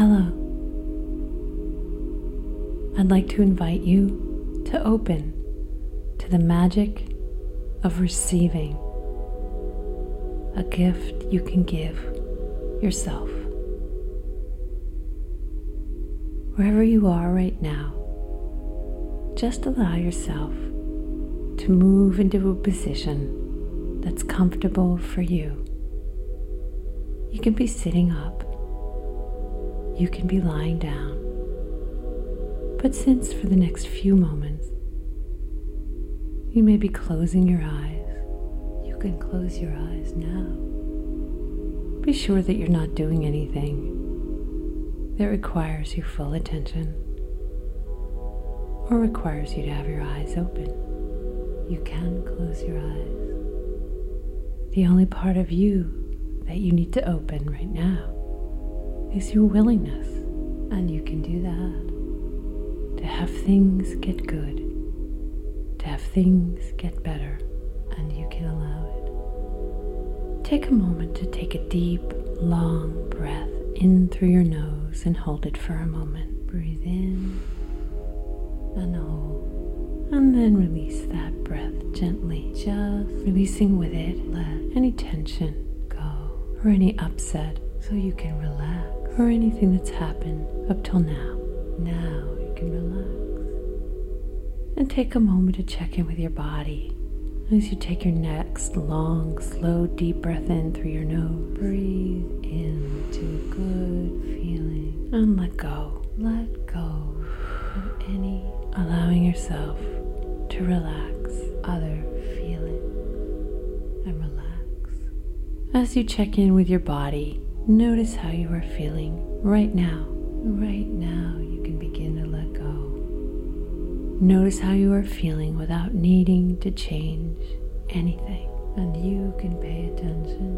Hello. I'd like to invite you to open to the magic of receiving, a gift you can give yourself. Wherever you are right now, just allow yourself to move into a position that's comfortable for you. You can be sitting up, you can be lying down, but since for the next few moments you may be closing your eyes, you can close your eyes now. Be sure that you're not doing anything that requires your full attention or requires you to have your eyes open. You can close your eyes. The only part of you that you need to open right now is your willingness, and you can do that. To have things get good, to have things get better, and you can allow it. Take a moment to take a deep, long breath in through your nose and hold it for a moment. Breathe in and hold, and then release that breath gently, just releasing with it. Let any tension go or any upset so you can relax, or anything that's happened up till now. Now you can relax. And take a moment to check in with your body as you take your next long, slow, deep breath in through your nose. Breathe into a good feeling and let go. Let go of any, allowing yourself to relax other feelings and relax. As you check in with your body, notice how you are feeling right now. Right now, you can begin to let go. Notice how you are feeling without needing to change anything. And you can pay attention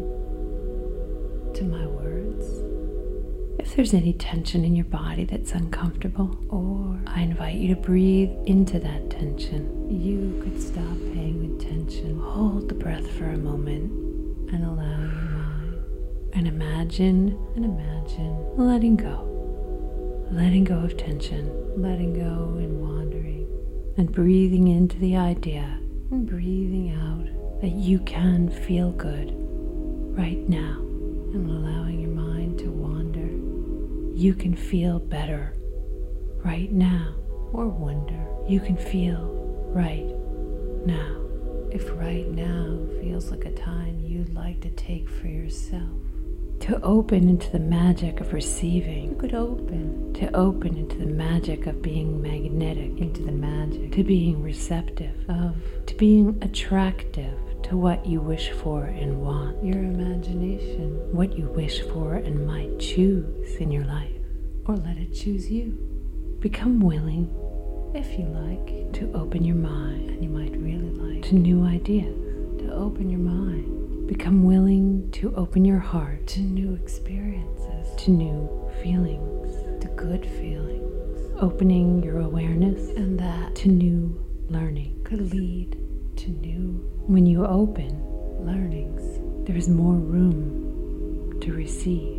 to my words. If there's any tension in your body that's uncomfortable, or I invite you to breathe into that tension, you could stop paying attention. Hold the breath for a moment and allow your mind and imagine letting go. Letting go of tension, letting go and wandering, and breathing into the idea and breathing out that you can feel good right now, and allowing your mind to wander. You can feel better right now, or wonder. You can feel right now. If right now feels like a time you'd like to take for yourself, to open into the magic of receiving. You could open into the magic of being magnetic, into the magic to being receptive, to being attractive to what you wish for and want. Your imagination, what you wish for and might choose in your life, or let it choose you. Become willing, if you like, to open your mind, and you might really like, to new ideas, to open your mind. Become willing to open your heart to new experiences, to new feelings, to good feelings. Opening your awareness and that to new learning could lead to new. When you open learnings, there is more room to receive.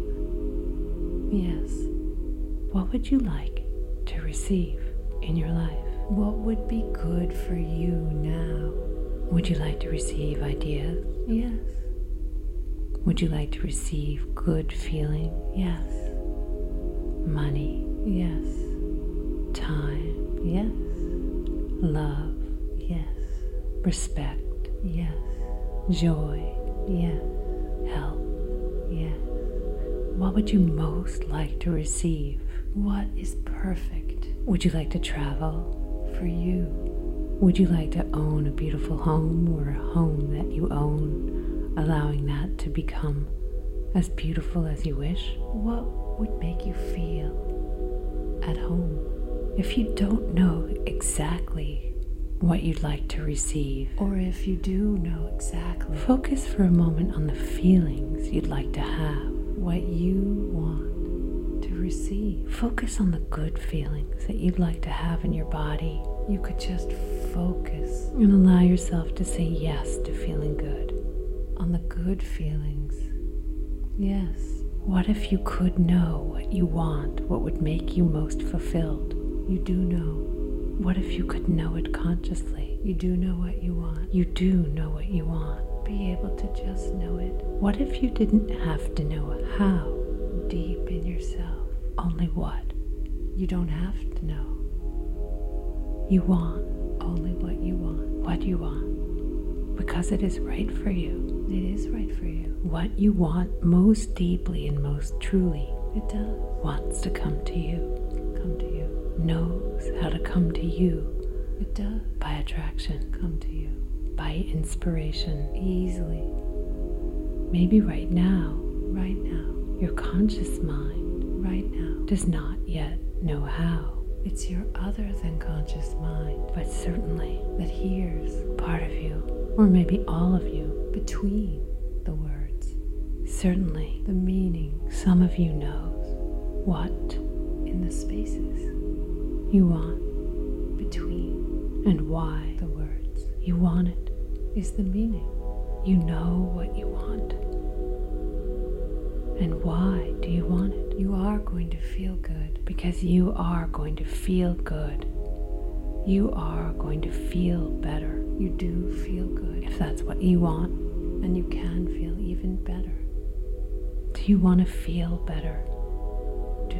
Yes. What would you like to receive in your life? What would be good for you now? Would you like to receive ideas? Yes. Would you like to receive good feeling? Yes. Money? Yes. Time? Yes. Love? Yes. Respect? Yes. Joy? Yes. Health? Yes. What would you most like to receive? What is perfect? Would you like to travel for you? Would you like to own a beautiful home, or a home that you own, allowing that to become as beautiful as you wish? What would make you feel at home? If you don't know exactly what you'd like to receive, or if you do know exactly, focus for a moment on the feelings you'd like to have, what you want to receive. Focus on the good feelings that you'd like to have in your body. You could just focus and allow yourself to say yes to feeling good. On the good feelings. Yes. What if you could know what you want, what would make you most fulfilled? You do know. What if you could know it consciously? You do know what you want. You do know what you want. Be able to just know it. What if you didn't have to know how? Deep in yourself. Only what? You don't have to know. You want only what you want. What you want. Because it is right for you. It is right for you. What you want most deeply and most truly. It does. Wants to come to you. Come to you. Knows how to come to you. It does. By attraction. Come to you. By inspiration. Easily. Maybe right now. Right now. Your conscious mind. Right now. Does not yet know how. It's your other than conscious mind. But certainly that hears part of you. Or maybe all of you. Between the words. Certainly the meaning. Some of you knows what in the spaces you want between and why the words you want it is the meaning. You know what you want. And why do you want it? You are going to feel good because you are going to feel good. You are going to feel better. You do feel good if that's what you want, and you can feel even better. Do you want to feel better? Do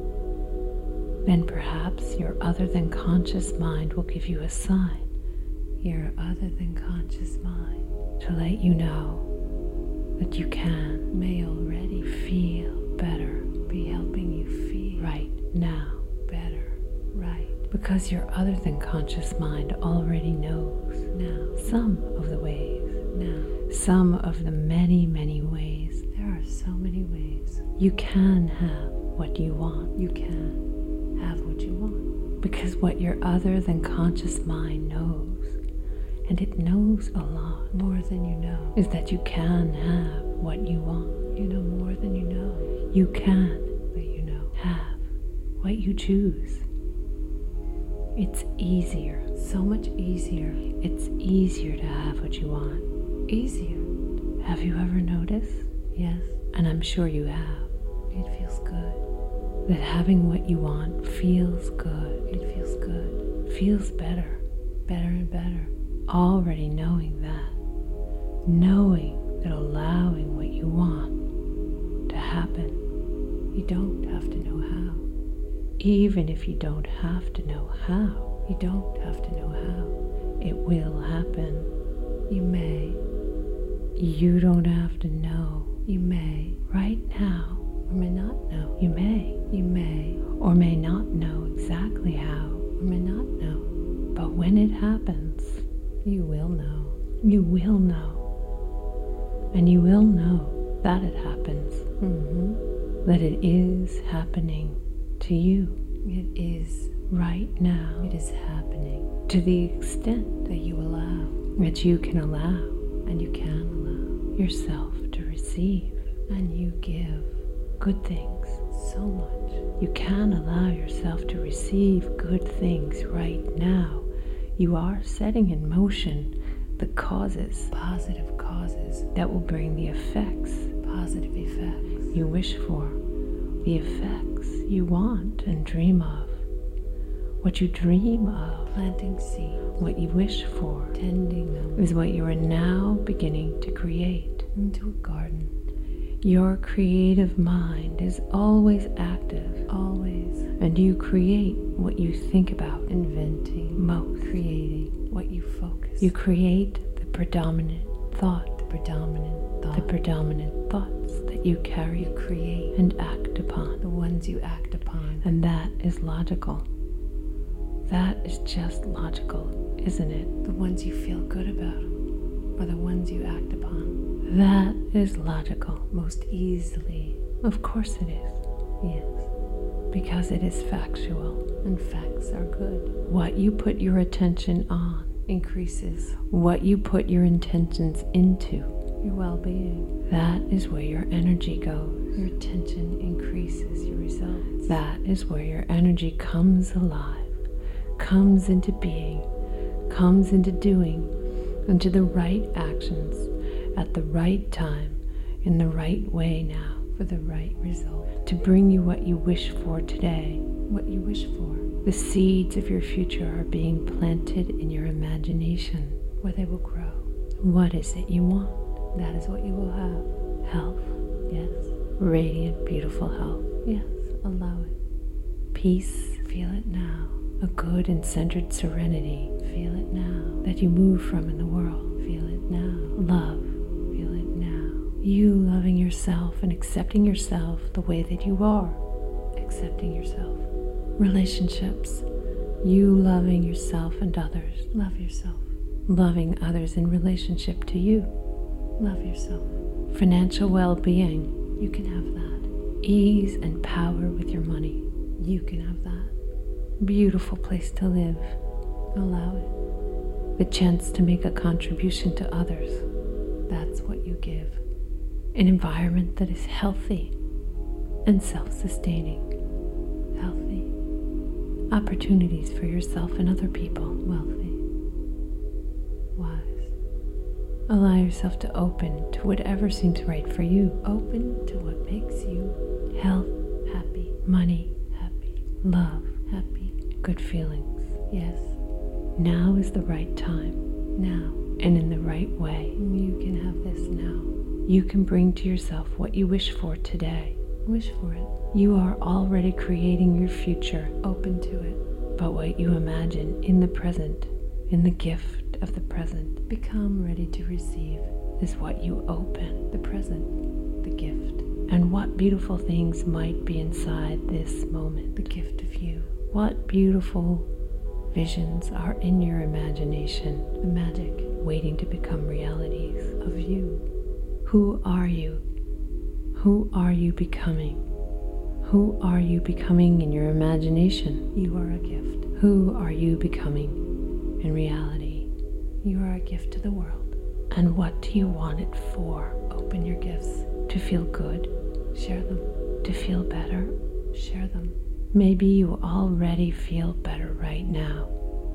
you? Then perhaps your other than conscious mind will give you a sign. Your other than conscious mind to let you know that you may already feel better, be helping you feel right now, better, right. Because your other than conscious mind already knows now some of the ways, now some of the many, many ways. There are so many ways. You can have what you want. You can have what you want. Because what your other than conscious mind knows, and it knows a lot more than you know, is that you can have what you want. You know more than you know. You can, but you know, have what you choose. It's easier, so much easier. It's easier to have what you want. Easier. Have you ever noticed? Yes. And I'm sure you have. It feels good. That having what you want feels good. It feels good. Feels better. Better and better. Already knowing that. Knowing that allowing what you want to happen. You don't have to know how. Even if you don't have to know how. You don't have to know how. It will happen. You may. You don't have to know. You may. Right now. Or may not know. You may. You may. Or may not know exactly how. Or may not know. But when it happens, you will know. You will know. And you will know that it happens. That it is happening to you. It is right now. It is happening to the extent that you allow. That you can allow. And you can allow yourself to receive. And you give good things so much. You can allow yourself to receive good things right now. You are setting in motion the causes, positive causes, that will bring the effects, positive effects you wish for, the effects you want and dream of. What you dream of, planting seeds, what you wish for, tending them, is what you are now beginning to create into a garden. Your creative mind is always active, always, and you create what you think about, inventing, most, creating what you focus. You create the predominant thought, the predominant thoughts that you carry, you create and act upon, the ones you act upon, and that is logical. That is just logical, isn't it? The ones you feel good about are the ones you act upon. That is logical, most easily. Of course it is. Yes. Because it is factual, and facts are good. What you put your attention on increases. What you put your intentions into, your well-being, that is where your energy goes. Your attention increases your results. That is where your energy comes alive, comes into being, comes into doing, into the right actions, at the right time, in the right way now. for the right result, to bring you what you wish for today, what you wish for. The seeds of your future are being planted in your imagination, where they will grow. What is it you want? That is what you will have. Health, yes. Radiant, beautiful health, yes. Allow it. Peace, feel it now. A good and centered serenity, feel it now. That you move from in the world, feel it now. Love, feel it now. You loving yourself and accepting yourself the way that you are. Accepting yourself. Relationships, you loving yourself and others. Love yourself. Loving others in relationship to you. Love yourself. Financial well-being, you can have that. Ease and power with your money, you can have that. Beautiful place to live, allow it. The chance to make a contribution to others, that's what you give. An environment that is healthy and self-sustaining. Healthy. Opportunities for yourself and other people. Wealthy. Wise. Allow yourself to open to whatever seems right for you. Open to what makes you health, happy, money, happy, love, happy, good feelings. Yes. Now is the right time. Now. And in the right way. You can have this now. You can bring to yourself what you wish for today. Wish for it. You are already creating your future. Open to it. But what you imagine in the present, in the gift of the present, become ready to receive, is what you open. The present, the gift. And what beautiful things might be inside this moment. The gift of you. What beautiful visions are in your imagination. The magic waiting to become realities of you. Who are you? Who are you becoming? Who are you becoming in your imagination? You are a gift. Who are you becoming in reality? You are a gift to the world. And what do you want it for? Open your gifts. To feel good? Share them. To feel better? Share them. Maybe you already feel better right now.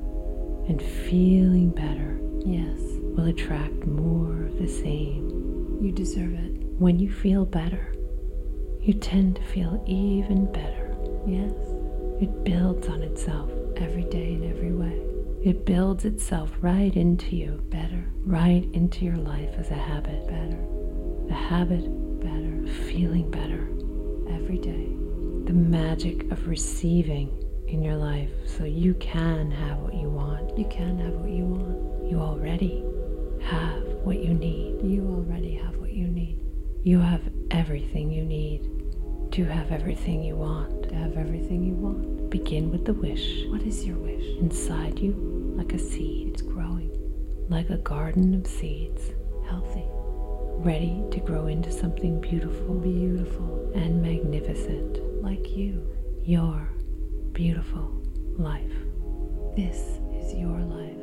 And feeling better, yes, will attract more of the same. You deserve it. When you feel better, you tend to feel even better. Yes, it builds on itself every day in every way. It builds itself right into you, better, right into your life as a habit, better. The habit, better, feeling better every day. The magic of receiving in your life so you can have what you want. You can have what you want. You already have what you need. You already have what you need. You have everything you need to have everything you want. To have everything you want. Begin with the wish. What is your wish? Inside you, like a seed. It's growing. Like a garden of seeds. Healthy. Ready to grow into something beautiful. Beautiful. And magnificent. Like you. Your beautiful life. This is your life.